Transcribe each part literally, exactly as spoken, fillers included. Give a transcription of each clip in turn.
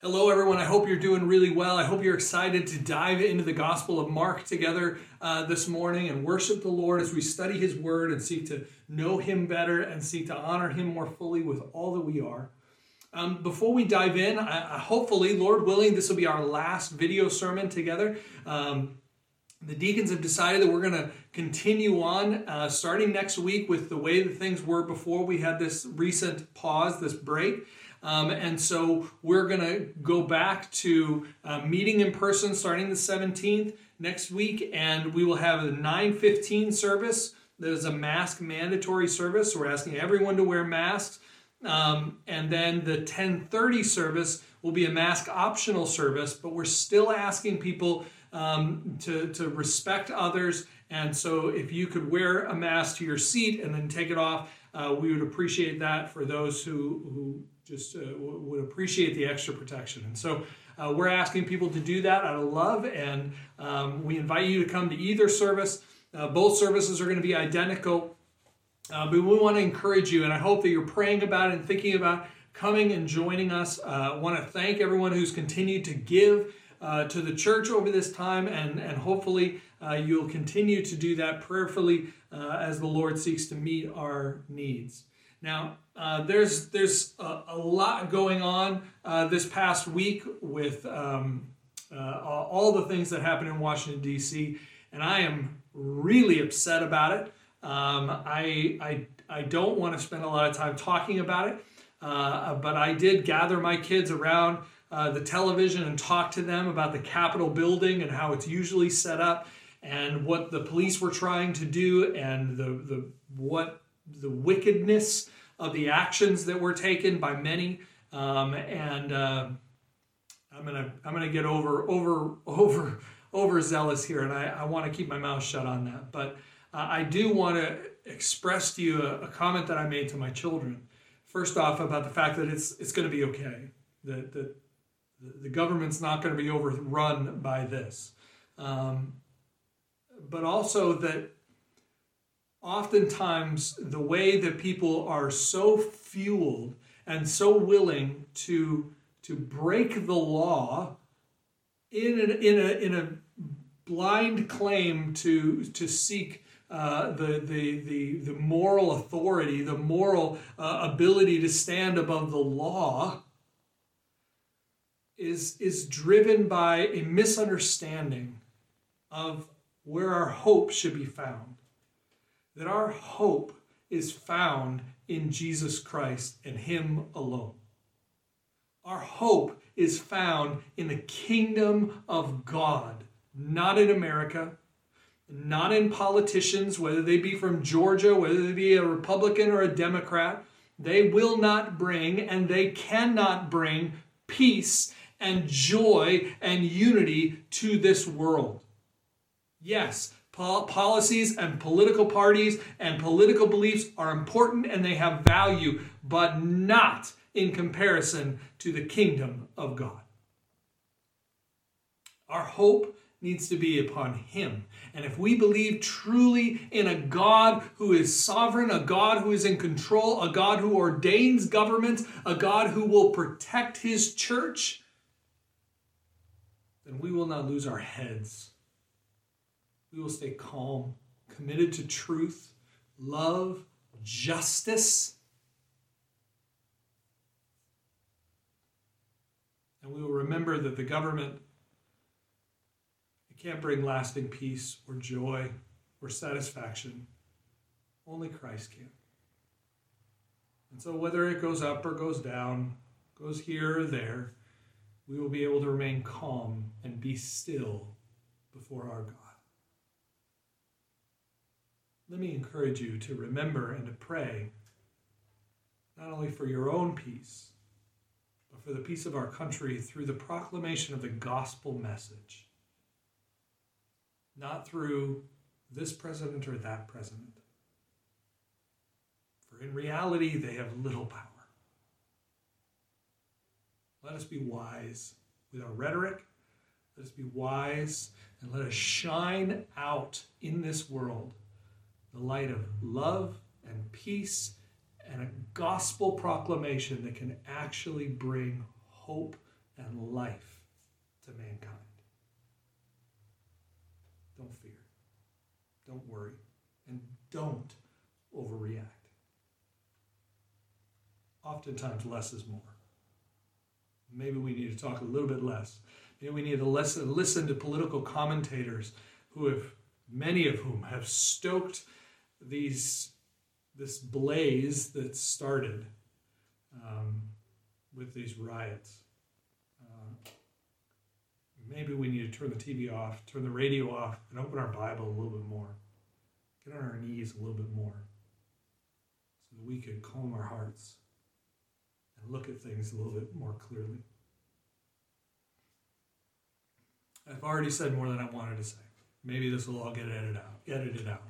Hello, everyone. I hope you're doing really well. I hope you're excited to dive into the Gospel of Mark together uh, this morning and worship the Lord as we study His Word and seek to know Him better and seek to honor Him more fully with all that we are. Um, before we dive in, I, I hopefully, Lord willing, this will be our last video sermon together. Um, the deacons have decided that we're going to continue on uh, starting next week with the way that things were before we had this recent pause, this break. Um, and so we're going to go back to uh, meeting in person starting the seventeenth next week, and we will have a nine fifteen service. There's a mask mandatory service. So we're asking everyone to wear masks. Um, and then the ten thirty service will be a mask optional service, but we're still asking people um, to, to respect others. And so if you could wear a mask to your seat and then take it off, uh, we would appreciate that for those who, who just uh, would appreciate the extra protection. And so uh, we're asking people to do that out of love, and um, we invite you to come to either service. Uh, both services are going to be identical, uh, but we want to encourage you, and I hope that you're praying about it and thinking about coming and joining us. Uh, I want to thank everyone who's continued to give uh, to the church over this time, and, and hopefully uh, you'll continue to do that prayerfully uh, as the Lord seeks to meet our needs. Now, uh, there's there's a, a lot going on uh, this past week with um, uh, all the things that happened in Washington, D C, and I am really upset about it. Um, I, I, I don't want to spend a lot of time talking about it, uh, but I did gather my kids around uh, the television and talk to them about the Capitol building and how it's usually set up and what the police were trying to do and the, the what the wickedness of the actions that were taken by many, um, and uh, I'm gonna I'm gonna get over over over overzealous here, and I, I want to keep my mouth shut on that. But uh, I do want to express to you a, a comment that I made to my children. First off, about the fact that it's it's going to be okay, that that the government's not going to be overrun by this, um, but also that oftentimes the way that people are so fueled and so willing to, to break the law in a, in a, in a blind claim to, to seek uh, the, the, the, the moral authority, the moral uh, ability to stand above the law is, is driven by a misunderstanding of where our hope should be found. That our hope is found in Jesus Christ and Him alone. Our hope is found in the kingdom of God, not in America, not in politicians, whether they be from Georgia, whether they be a Republican or a Democrat. They will not bring and they cannot bring peace and joy and unity to this world. Yes, policies and political parties and political beliefs are important and they have value, but not in comparison to the kingdom of God. Our hope needs to be upon Him. And if we believe truly in a God who is sovereign, a God who is in control, a God who ordains government, a God who will protect His church, then we will not lose our heads. We will stay calm, committed to truth, love, justice. And we will remember that the government, it can't bring lasting peace or joy or satisfaction. Only Christ can. And so whether it goes up or goes down, goes here or there, we will be able to remain calm and be still before our God. Let me encourage you to remember and to pray not only for your own peace, but for the peace of our country through the proclamation of the gospel message. Not through this president or that president. For in reality, they have little power. Let us be wise with our rhetoric. Let us be wise and let us shine out in this world the light of love and peace and a gospel proclamation that can actually bring hope and life to mankind. Don't fear. Don't worry. And don't overreact. Oftentimes, less is more. Maybe we need to talk a little bit less. Maybe we need to listen, listen to political commentators who have, many of whom have stoked these, this blaze that started um, with these riots. Uh, maybe we need to turn the T V off, turn the radio off, and open our Bible a little bit more. Get on our knees a little bit more so that we could calm our hearts and look at things a little bit more clearly. I've already said more than I wanted to say. Maybe this will all get edited out. Edited out.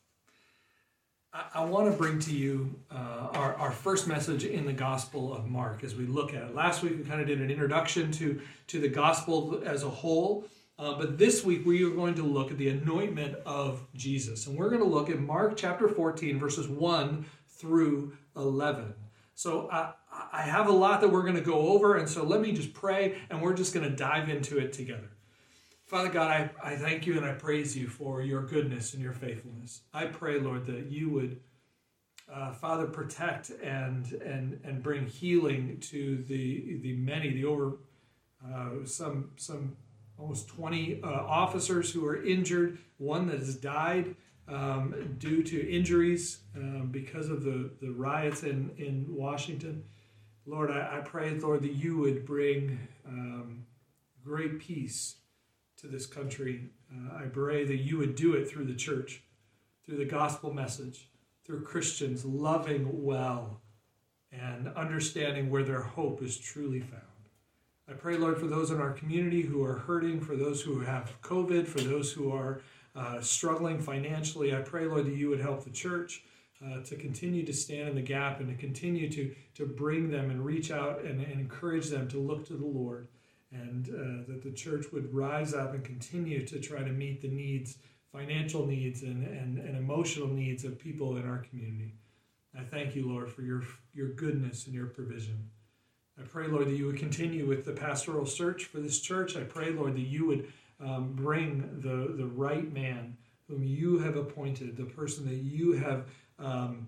I, I want to bring to you uh, our, our first message in the Gospel of Mark as we look at it. Last week we kind of did an introduction to, to the Gospel as a whole, uh, but this week we are going to look at the anointment of Jesus. And we're going to look at Mark chapter fourteen, verses one through eleven. So uh, I have a lot that we're going to go over, and so let me just pray, and we're just going to dive into it together. Father God, I, I thank you and I praise you for your goodness and your faithfulness. I pray, Lord, that you would, uh, Father, protect and and and bring healing to the the many, the over uh, some some almost twenty uh, officers who are injured, one that has died um, due to injuries um, because of the, the riots in, in Washington. Lord, I, I pray, Lord, that you would bring um, great peace to this country. Uh, I pray that you would do it through the church, through the gospel message, through Christians loving well and understanding where their hope is truly found. I pray, Lord, for those in our community who are hurting, for those who have COVID, for those who are uh, struggling financially. I pray, Lord, that you would help the church uh, to continue to stand in the gap and to continue to, to bring them and reach out and, and encourage them to look to the Lord. And uh, that the church would rise up and continue to try to meet the needs, financial needs and, and, and emotional needs of people in our community. I thank you, Lord, for your, your goodness and your provision. I pray, Lord, that you would continue with the pastoral search for this church. I pray, Lord, that you would um, bring the, the right man whom you have appointed, the person that you have um,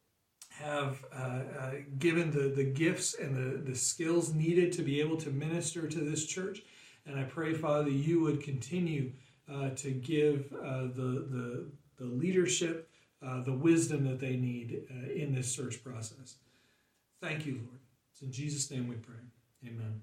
have uh, uh, given the, the gifts and the, the skills needed to be able to minister to this church. And I pray, Father, that you would continue uh, to give uh, the, the, the leadership, uh, the wisdom that they need uh, in this search process. Thank you, Lord. It's in Jesus' name we pray. Amen.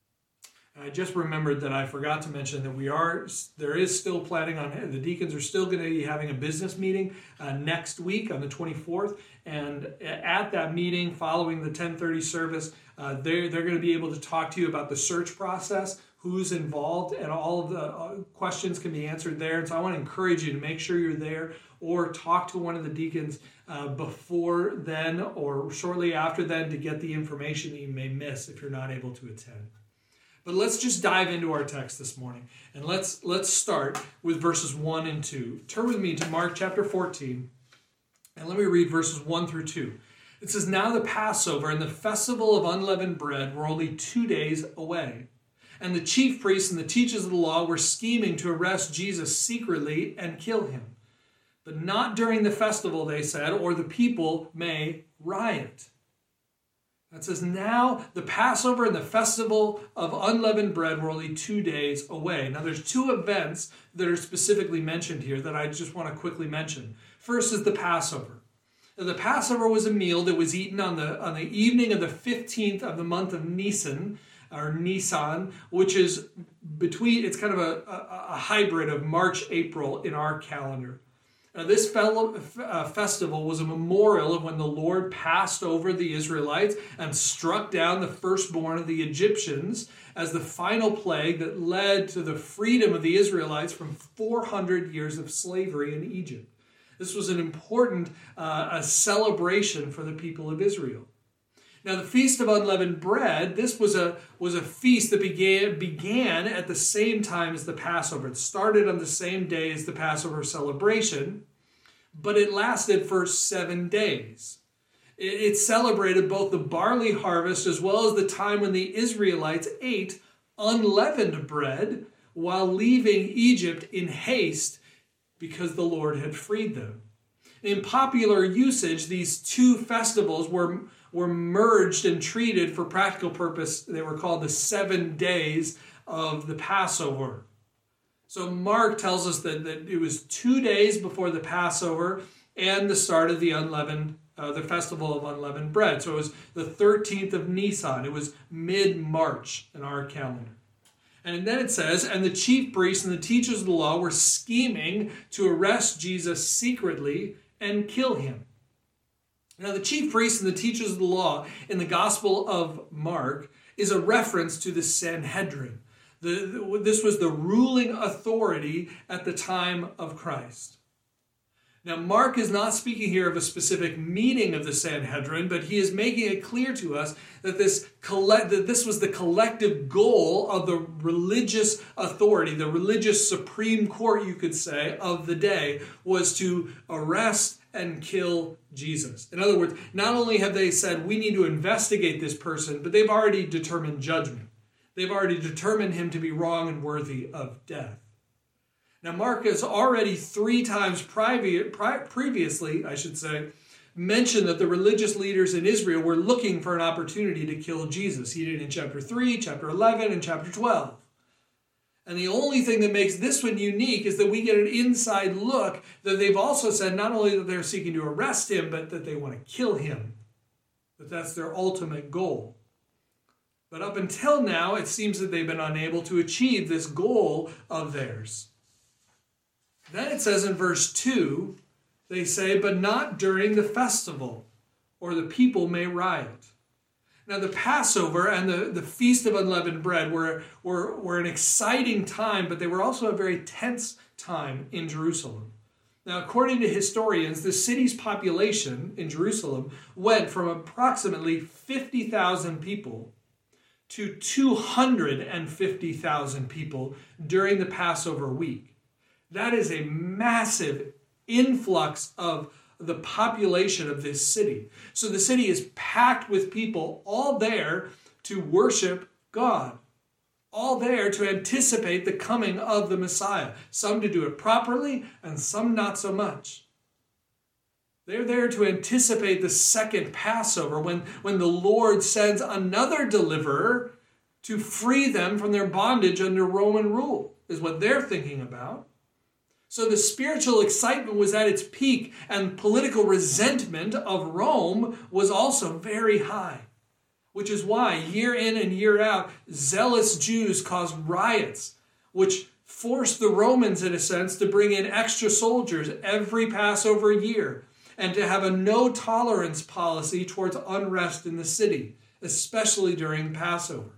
I just remembered that I forgot to mention that we are, there is still planning on, the deacons are still going to be having a business meeting uh, next week on the twenty-fourth. And at that meeting, following the ten thirty service, uh, they're, they're going to be able to talk to you about the search process, who's involved, and all of the uh, questions can be answered there. And so I want to encourage you to make sure you're there or talk to one of the deacons uh, before then or shortly after then to get the information that you may miss if you're not able to attend. But let's just dive into our text this morning. And let's let's start with verses one and two. Turn with me to Mark chapter fourteen. And let me read verses one through two. It says, "Now the Passover and the festival of unleavened bread were only two days away. And the chief priests and the teachers of the law were scheming to arrest Jesus secretly and kill him. But not during the festival, they said, or the people may riot." That says, now the Passover and the festival of unleavened bread were only two days away. Now there's two events that are specifically mentioned here that I just want to quickly mention. First is the Passover. Now, the Passover was a meal that was eaten on the, on the evening of the fifteenth of the month of Nisan, or Nisan, which is between, it's kind of a, a, a hybrid of March, April in our calendar. Now, this fellow, uh, festival was a memorial of when the Lord passed over the Israelites and struck down the firstborn of the Egyptians as the final plague that led to the freedom of the Israelites from four hundred years of slavery in Egypt. This was an important uh, a celebration for the people of Israel. Now, the Feast of Unleavened Bread, this was a, was a feast that began, began at the same time as the Passover. It started on the same day as the Passover celebration, but it lasted for seven days. It celebrated both the barley harvest as well as the time when the Israelites ate unleavened bread while leaving Egypt in haste because the Lord had freed them. In popular usage, these two festivals were, were merged and treated for practical purpose. They were called the seven days of the Passover. So Mark tells us that, that it was two days before the Passover and the start of the unleavened Uh, the festival of unleavened bread. So it was the thirteenth of Nisan. It was mid-March in our calendar. And then it says, and the chief priests and the teachers of the law were scheming to arrest Jesus secretly and kill him. Now the chief priests and the teachers of the law in the Gospel of Mark is a reference to the Sanhedrin. The, the, this was the ruling authority at the time of Christ. Now, Mark is not speaking here of a specific meeting of the Sanhedrin, but he is making it clear to us that this, collect, that this was the collective goal of the religious authority, the religious Supreme Court, you could say, of the day, was to arrest and kill Jesus. In other words, not only have they said, we need to investigate this person, but they've already determined judgment. They've already determined him to be wrong and worthy of death. Now, Mark has already three times privi- pri- previously, I should say, mentioned that the religious leaders in Israel were looking for an opportunity to kill Jesus. He did it in chapter three, chapter eleven, and chapter twelve. And the only thing that makes this one unique is that we get an inside look that they've also said not only that they're seeking to arrest him, but that they want to kill him. That that's their ultimate goal. But up until now, it seems that they've been unable to achieve this goal of theirs. Then it says in verse two, they say, but not during the festival, or the people may riot. Now the Passover and the, the Feast of Unleavened Bread were, were, were an exciting time, but they were also a very tense time in Jerusalem. Now, according to historians, the city's population in Jerusalem went from approximately fifty thousand people to two hundred fifty thousand people during the Passover week. That is a massive influx of the population of this city. So the city is packed with people all there to worship God, all there to anticipate the coming of the Messiah, some to do it properly and some not so much. They're there to anticipate the second Passover when, when the Lord sends another deliverer to free them from their bondage under Roman rule, is what they're thinking about. So the spiritual excitement was at its peak, and political resentment of Rome was also very high, which is why year in and year out, zealous Jews caused riots, which forced the Romans, in a sense, to bring in extra soldiers every Passover year and to have a no-tolerance policy towards unrest in the city, especially during Passover.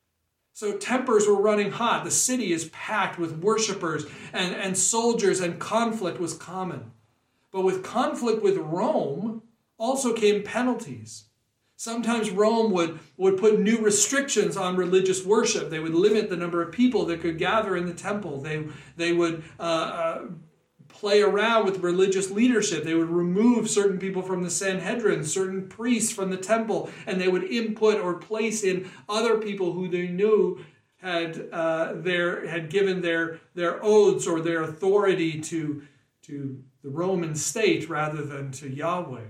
So tempers were running hot. The city is packed with worshipers and, and soldiers, and conflict was common. But with conflict with Rome also came penalties. Sometimes Rome would, would put new restrictions on religious worship. They would limit the number of people that could gather in the temple. They, they would uh, uh, play around with religious leadership. They would remove certain people from the Sanhedrin, certain priests from the temple, and they would input or place in other people who they knew had uh, their had given their their oaths or their authority to to the Roman state rather than to Yahweh.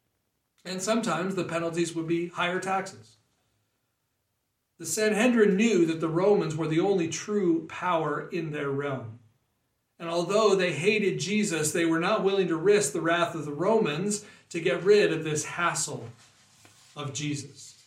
And sometimes the penalties would be higher taxes. The Sanhedrin knew that the Romans were the only true power in their realm. And although they hated Jesus, they were not willing to risk the wrath of the Romans to get rid of this hassle of Jesus.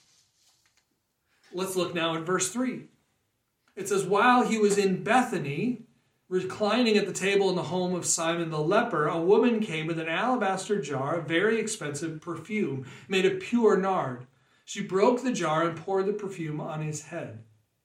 Let's look now at verse three. It says, while he was in Bethany, reclining at the table in the home of Simon the leper, a woman came with an alabaster jar of very expensive perfume made of pure nard. She broke the jar and poured the perfume on his head.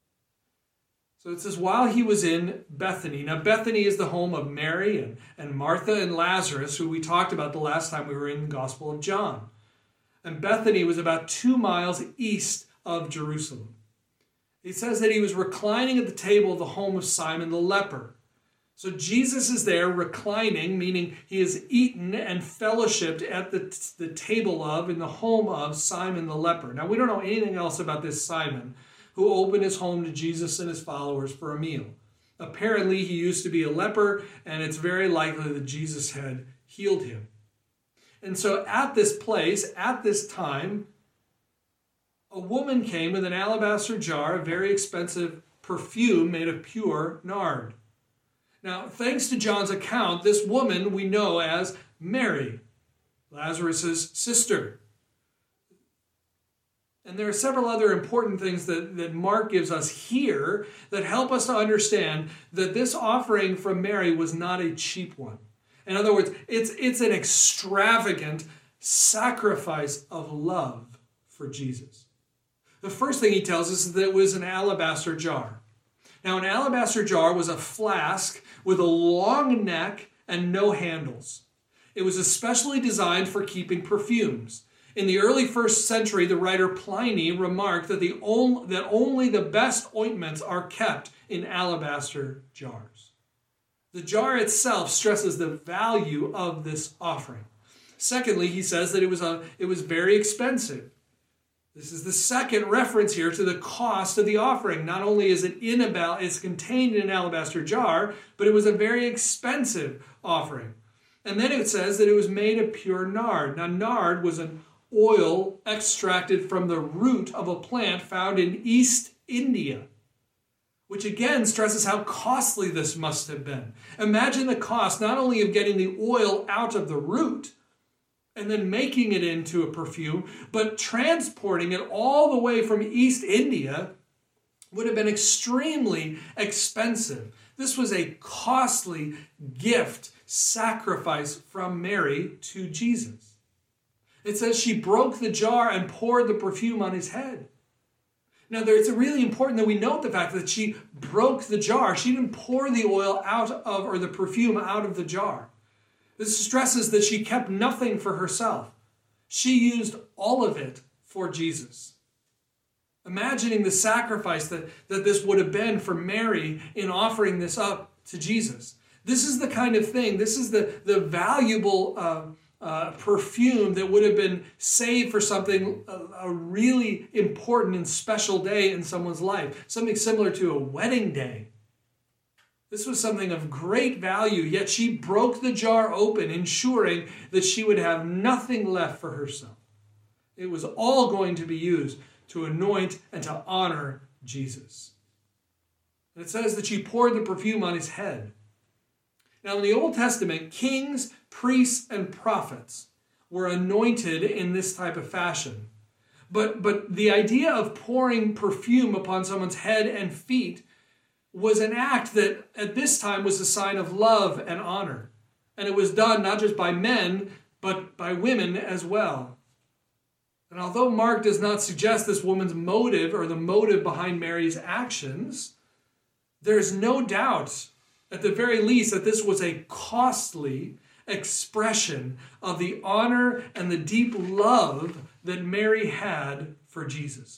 So it says, while he was in Bethany. Now, Bethany is the home of Mary and, and Martha and Lazarus, who we talked about the last time we were in the Gospel of John. And Bethany was about two miles east of Jerusalem. It says that he was reclining at the table of the home of Simon the leper. So Jesus is there reclining, meaning he has eaten and fellowshipped at the, the table of, in the home of Simon the leper. Now, we don't know anything else about this Simon who opened his home to Jesus and his followers for a meal. Apparently, he used to be a leper, and it's very likely that Jesus had healed him. And so at this place, at this time, a woman came with an alabaster jar, a very expensive perfume made of pure nard. Now, thanks to John's account, this woman we know as Mary, Lazarus' sister. And there are several other important things that, that Mark gives us here that help us to understand that this offering from Mary was not a cheap one. In other words, it's, it's an extravagant sacrifice of love for Jesus. The first thing he tells us is that it was an alabaster jar. Now, an alabaster jar was a flask with a long neck and no handles. It was especially designed for keeping perfumes. In the early first century, the writer Pliny remarked that, the only, that only the best ointments are kept in alabaster jars. The jar itself stresses the value of this offering. Secondly, he says that it was, a, it was very expensive. This is the second reference here to the cost of the offering. Not only is it in about, it's contained in an alabaster jar, but it was a very expensive offering. And then it says that it was made of pure nard. Now, nard was an oil extracted from the root of a plant found in East India, which again stresses how costly this must have been. Imagine the cost not only of getting the oil out of the root and then making it into a perfume, but transporting it all the way from East India would have been extremely expensive. This was a costly gift, sacrifice from Mary to Jesus. It says she broke the jar and poured the perfume on his head. Now, there, it's really important that we note the fact that she broke the jar. She didn't pour the oil out of, or the perfume out of the jar. This stresses that she kept nothing for herself. She used all of it for Jesus. Imagining the sacrifice that, that this would have been for Mary in offering this up to Jesus. This is the kind of thing, this is the, the valuable uh, uh, perfume that would have been saved for something, a, a really important and special day in someone's life. Something similar to a wedding day. This was something of great value, yet she broke the jar open, ensuring that she would have nothing left for herself. It was all going to be used to anoint and to honor Jesus. And it says that she poured the perfume on his head. Now, in the Old Testament, kings, priests, and prophets were anointed in this type of fashion. But, but the idea of pouring perfume upon someone's head and feet was an act that at this time was a sign of love and honor. And it was done not just by men, but by women as well. And although Mark does not suggest this woman's motive or the motive behind Mary's actions, there's no doubt, at the very least, that this was a costly expression of the honor and the deep love that Mary had for Jesus.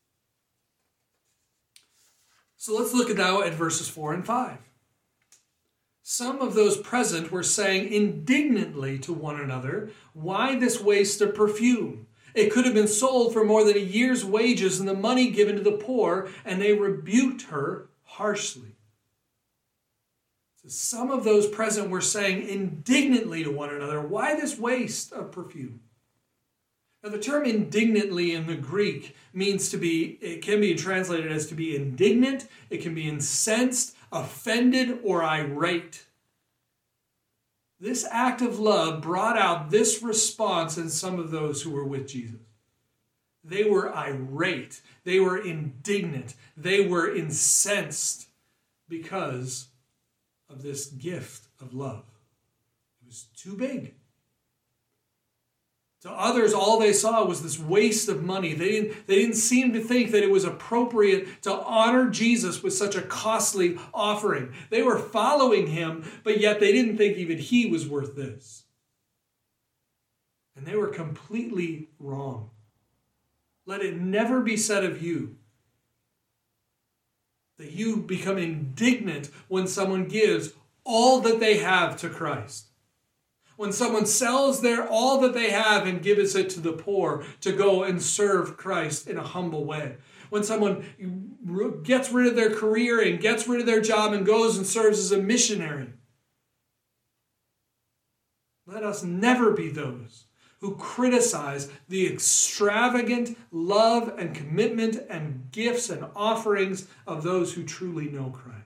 So let's look now at verses four and five. Some of those present were saying indignantly to one another, "Why this waste of perfume? It could have been sold for more than a year's wages and the money given to the poor," and they rebuked her harshly. So some of those present were saying indignantly to one another, "Why this waste of perfume?" Now, the term indignantly in the Greek means to be, it can be translated as to be indignant, it can be incensed, offended, or irate. This act of love brought out this response in some of those who were with Jesus. They were irate, they were indignant, they were incensed because of this gift of love. It was too big. To others, all they saw was this waste of money. They didn't, they didn't seem to think that it was appropriate to honor Jesus with such a costly offering. They were following him, but yet they didn't think even he was worth this. And they were completely wrong. Let it never be said of you that you become indignant when someone gives all that they have to Christ. When someone sells their all that they have and gives it to the poor to go and serve Christ in a humble way. When someone gets rid of their career and gets rid of their job and goes and serves as a missionary. Let us never be those who criticize the extravagant love and commitment and gifts and offerings of those who truly know Christ.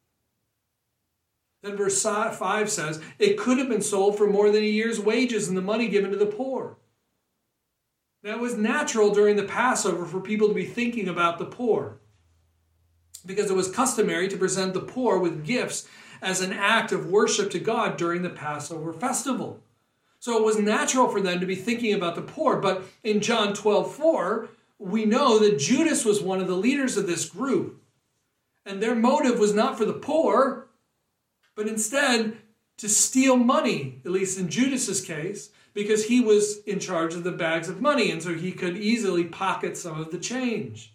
Then verse five says, it could have been sold for more than a year's wages and the money given to the poor. Now, it was natural during the Passover for people to be thinking about the poor, because it was customary to present the poor with gifts as an act of worship to God during the Passover festival. So it was natural for them to be thinking about the poor. But in John twelve four, we know that Judas was one of the leaders of this group. And their motive was not for the poor, but instead to steal money, at least in Judas's case, because he was in charge of the bags of money, and so he could easily pocket some of the change.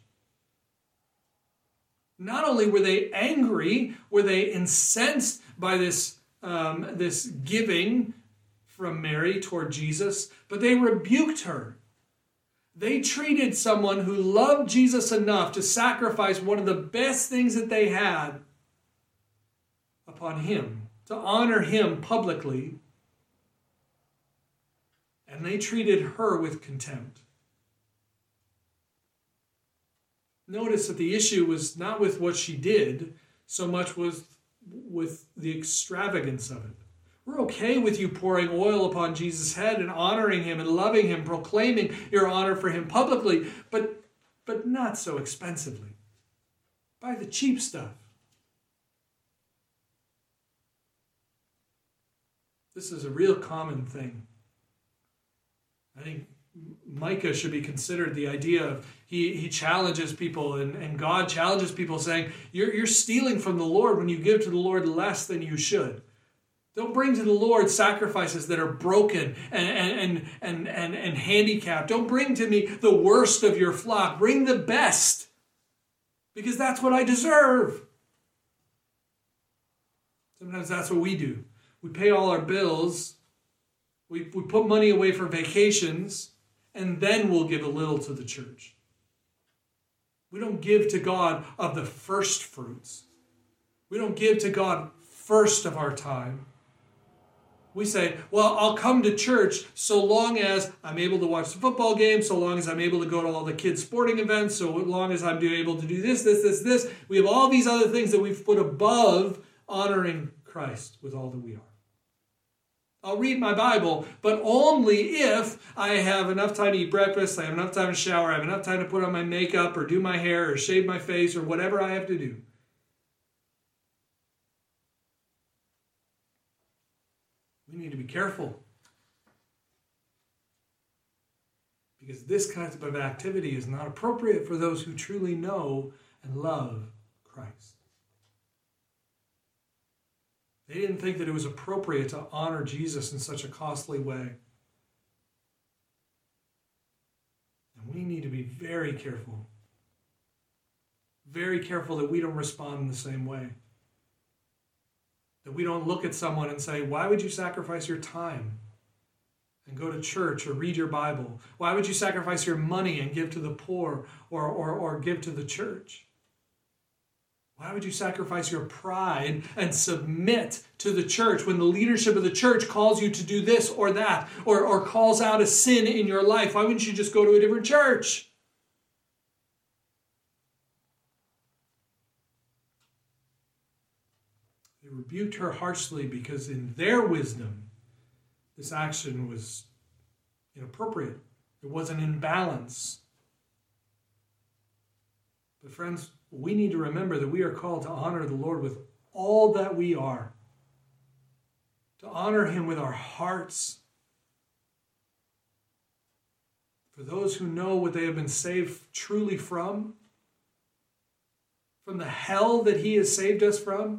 Not only were they angry, were they incensed by this, um, this giving from Mary toward Jesus, but they rebuked her. They treated someone who loved Jesus enough to sacrifice one of the best things that they had upon him, to honor him publicly, and they treated her with contempt. Notice that the issue was not with what she did, so much was with the extravagance of it. We're okay with you pouring oil upon Jesus' head and honoring him and loving him, proclaiming your honor for him publicly, but, but not so expensively. Buy the cheap stuff. This is a real common thing. I think Micah should be considered the idea of, he, he challenges people, and, and God challenges people saying, you're, you're stealing from the Lord when you give to the Lord less than you should. Don't bring to the Lord sacrifices that are broken and, and, and, and, and, and handicapped. Don't bring to me the worst of your flock. Bring the best, because that's what I deserve. Sometimes that's what we do. We pay all our bills. We, we put money away for vacations, and then we'll give a little to the church. We don't give to God of the first fruits. We don't give to God first of our time. We say, well, I'll come to church so long as I'm able to watch the football game, so long as I'm able to go to all the kids' sporting events, so long as I'm able to do this, this, this, this. We have all these other things that we've put above honoring Christ with all that we are. I'll read my Bible, but only if I have enough time to eat breakfast, I have enough time to shower, I have enough time to put on my makeup or do my hair or shave my face or whatever I have to do. We need to be careful, because this kind of activity is not appropriate for those who truly know and love Christ. They didn't think that it was appropriate to honor Jesus in such a costly way. And we need to be very careful. Very careful that we don't respond in the same way. That we don't look at someone and say, why would you sacrifice your time and go to church or read your Bible? Why would you sacrifice your money and give to the poor or, or, or give to the church? Why would you sacrifice your pride and submit to the church when the leadership of the church calls you to do this or that, or, or calls out a sin in your life? Why wouldn't you just go to a different church? They rebuked her harshly because in their wisdom, this action was inappropriate. It wasn't in balance. But friends, we need to remember that we are called to honor the Lord with all that we are. To honor him with our hearts. For those who know what they have been saved truly from, from the hell that he has saved us from,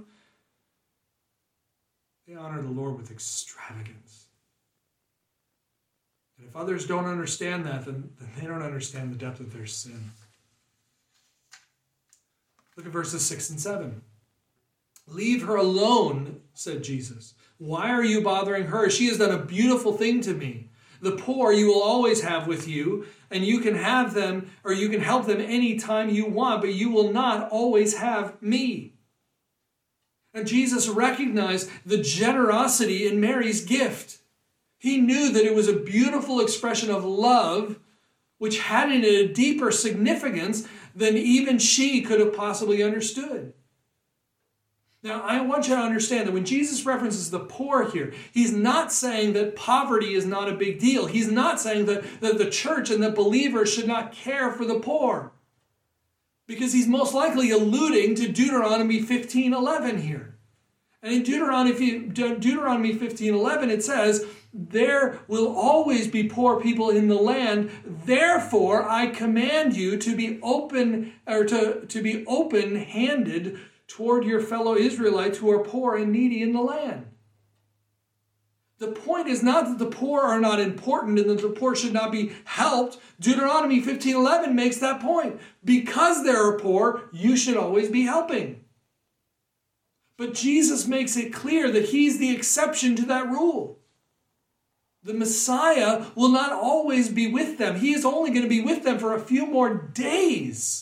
they honor the Lord with extravagance. And if others don't understand that, then, then they don't understand the depth of their sin. Look at verses six and seven. "Leave her alone," said Jesus. "Why are you bothering her? She has done a beautiful thing to me. The poor you will always have with you, and you can have them, or you can help them anytime you want, but you will not always have me." And Jesus recognized the generosity in Mary's gift. He knew that it was a beautiful expression of love, which had in it a deeper significance than even she could have possibly understood. Now, I want you to understand that when Jesus references the poor here, he's not saying that poverty is not a big deal. He's not saying that, that the church and the believers should not care for the poor, because he's most likely alluding to Deuteronomy fifteen eleven here. And in Deuteronomy, Deuteronomy fifteen eleven, it says, "There will always be poor people in the land. Therefore, I command you to be open, or to, to be open-handed toward your fellow Israelites who are poor and needy in the land." The point is not that the poor are not important and that the poor should not be helped. Deuteronomy fifteen eleven makes that point. Because there are poor, you should always be helping. But Jesus makes it clear that he's the exception to that rule. The Messiah will not always be with them. He is only going to be with them for a few more days.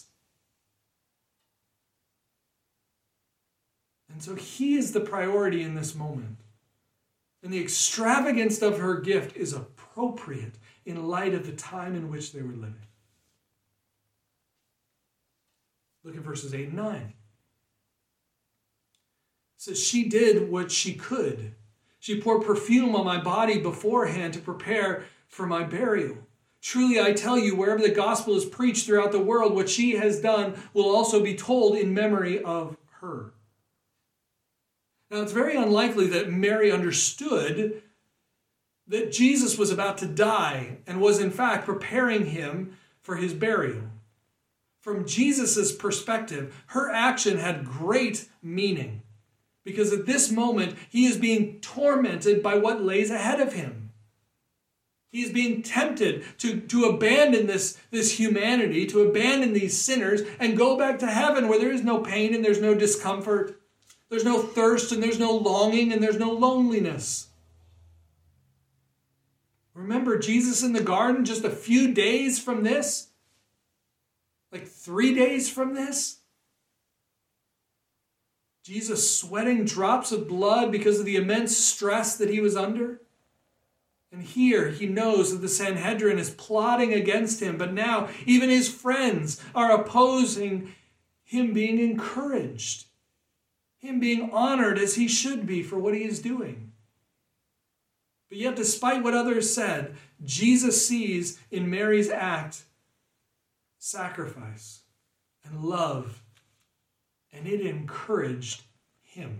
And so he is the priority in this moment. And the extravagance of her gift is appropriate in light of the time in which they were living. Look at verses eight and nine. It says, "She did what she could. She poured perfume on my body beforehand to prepare for my burial. Truly I tell you, wherever the gospel is preached throughout the world, what she has done will also be told in memory of her." Now, it's very unlikely that Mary understood that Jesus was about to die and was in fact preparing him for his burial. From Jesus' perspective, her action had great meaning, because at this moment, he is being tormented by what lays ahead of him. He is being tempted to, to abandon this, this humanity, to abandon these sinners, and go back to heaven where there is no pain and there's no discomfort. There's no thirst and there's no longing and there's no loneliness. Remember Jesus in the garden just a few days from this? Like three days from this? Jesus sweating drops of blood because of the immense stress that he was under. And here he knows that the Sanhedrin is plotting against him, but now even his friends are opposing him being encouraged, him being honored as he should be for what he is doing. But yet, despite what others said, Jesus sees in Mary's act sacrifice and love, and it encouraged him.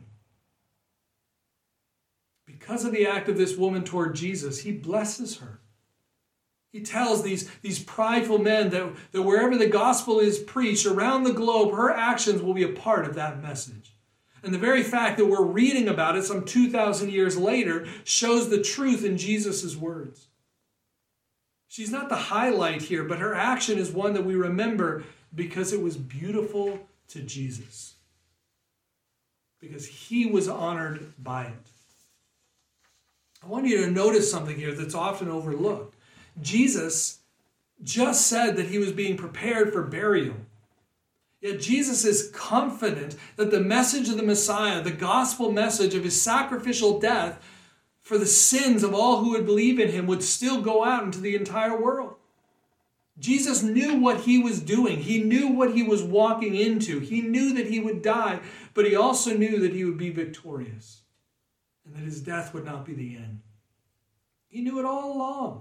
Because of the act of this woman toward Jesus, he blesses her. He tells these, these prideful men that, that wherever the gospel is preached around the globe, her actions will be a part of that message. And the very fact that we're reading about it some two thousand years later shows the truth in Jesus' words. She's not the highlight here, but her action is one that we remember because it was beautiful to Jesus. Because he was honored by it. I want you to notice something here that's often overlooked. Jesus just said that he was being prepared for burial. Yet Jesus is confident that the message of the Messiah, the gospel message of his sacrificial death for the sins of all who would believe in him, would still go out into the entire world. Jesus knew what he was doing. He knew what he was walking into. He knew that he would die, but he also knew that he would be victorious and that his death would not be the end. He knew it all along.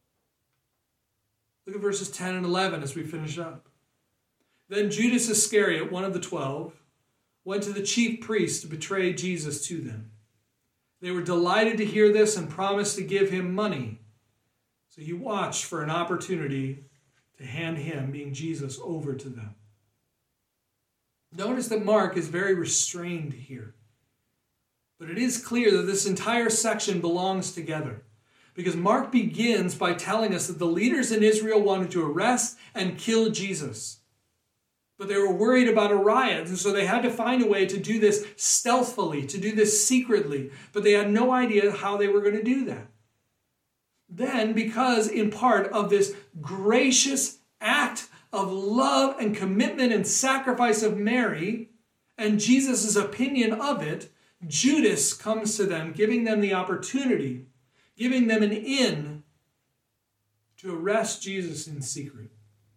Look at verses ten and eleven as we finish up. Then Judas Iscariot, one of the twelve, went to the chief priests to betray Jesus to them. They were delighted to hear this and promised to give him money. So he watched for an opportunity to hand him, being Jesus, over to them. Notice that Mark is very restrained here. But it is clear that this entire section belongs together, because Mark begins by telling us that the leaders in Israel wanted to arrest and kill Jesus. But they were worried about a riot, and so they had to find a way to do this stealthily, to do this secretly. But they had no idea how they were going to do that. Then, because in part of this gracious act of love and commitment and sacrifice of Mary, and Jesus' opinion of it, Judas comes to them, giving them the opportunity, giving them an in to arrest Jesus in secret,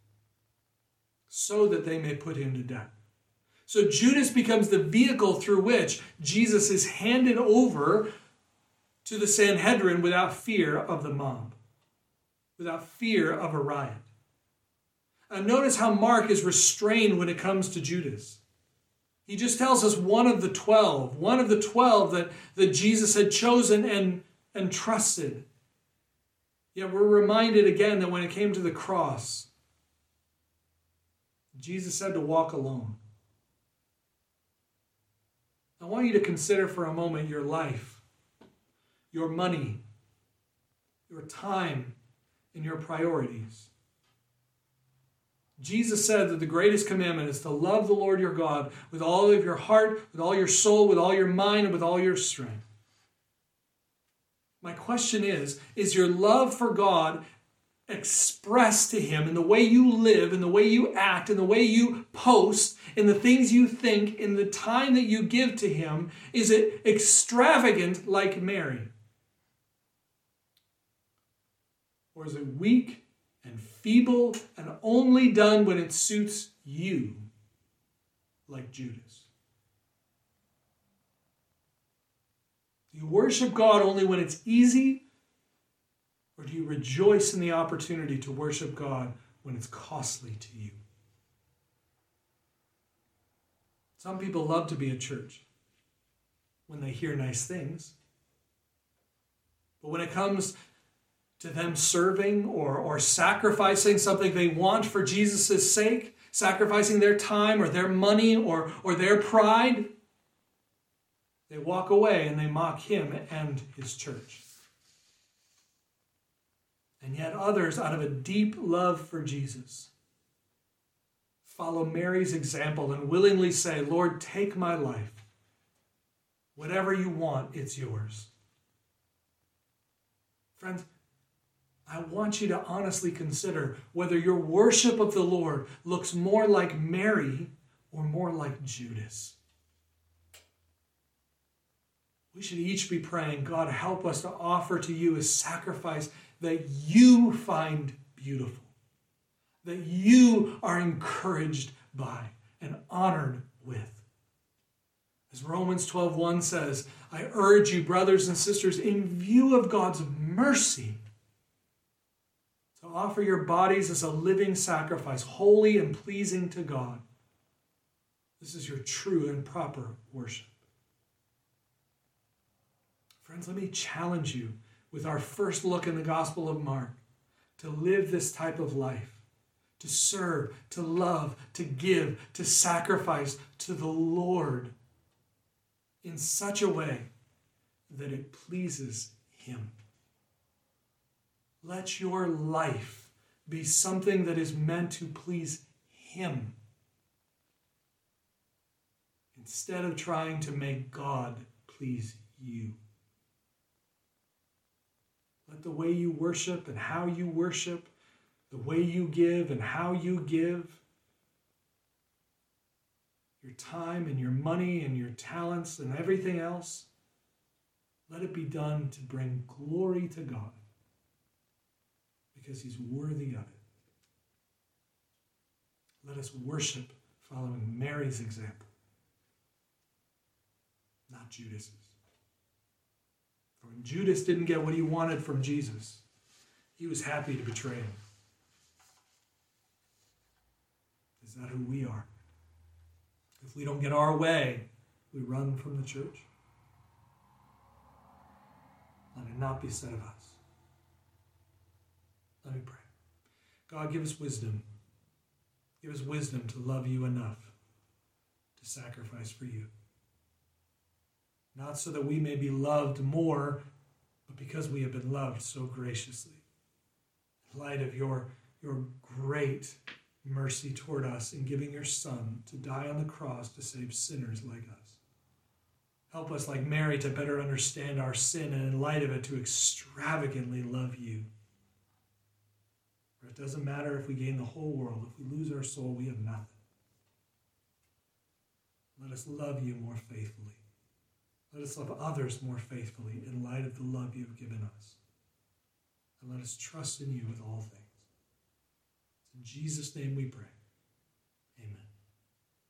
so that they may put him to death. So Judas becomes the vehicle through which Jesus is handed over to the Sanhedrin without fear of the mob, without fear of a riot. And notice how Mark is restrained when it comes to Judas. He just tells us one of the twelve, one of the twelve that, that Jesus had chosen and, and trusted. Yet we're reminded again that when it came to the cross, Jesus had to walk alone. I want you to consider for a moment your life, your money, your time, and your priorities. Jesus said that the greatest commandment is to love the Lord your God with all of your heart, with all your soul, with all your mind, and with all your strength. My question is, is your love for God expressed to him in the way you live, in the way you act, in the way you post, in the things you think, in the time that you give to him? Is it extravagant like Mary? Or is it weak and feeble and only done when it suits you, like Judas? Do you worship God only when it's easy? Or do you rejoice in the opportunity to worship God when it's costly to you? Some people love to be at church when they hear nice things. But when it comes to them serving or, or sacrificing something they want for Jesus' sake, sacrificing their time or their money or, or their pride, they walk away and they mock him and his church. And yet others, out of a deep love for Jesus, follow Mary's example and willingly say, Lord, take my life. Whatever you want, it's yours. Friends, I want you to honestly consider whether your worship of the Lord looks more like Mary or more like Judas. We should each be praying, God, help us to offer to you a sacrifice that you find beautiful, that you are encouraged by and honored with. As Romans twelve one says, I urge you, brothers and sisters, in view of God's mercy, to offer your bodies as a living sacrifice, holy and pleasing to God. This is your true and proper worship. Friends, let me challenge you with our first look in the Gospel of Mark to live this type of life, to serve, to love, to give, to sacrifice to the Lord in such a way that it pleases him. Let your life be something that is meant to please him, instead of trying to make God please you. Let the way you worship and how you worship, the way you give and how you give, your time and your money and your talents and everything else, let it be done to bring glory to God, because he's worthy of it. Let us worship following Mary's example, not Judas's. For when Judas didn't get what he wanted from Jesus, he was happy to betray him. Is that who we are? If we don't get our way, we run from the church. Let it not be said of us. Let me pray. God, give us wisdom. Give us wisdom to love you enough to sacrifice for you. Not so that we may be loved more, but because we have been loved so graciously. In light of your, your great mercy toward us in giving your Son to die on the cross to save sinners like us. Help us, like Mary, to better understand our sin and in light of it to extravagantly love you. For it doesn't matter if we gain the whole world. If we lose our soul, we have nothing. Let us love you more faithfully. Let us love others more faithfully in light of the love you have given us. And let us trust in you with all things. In Jesus' name we pray.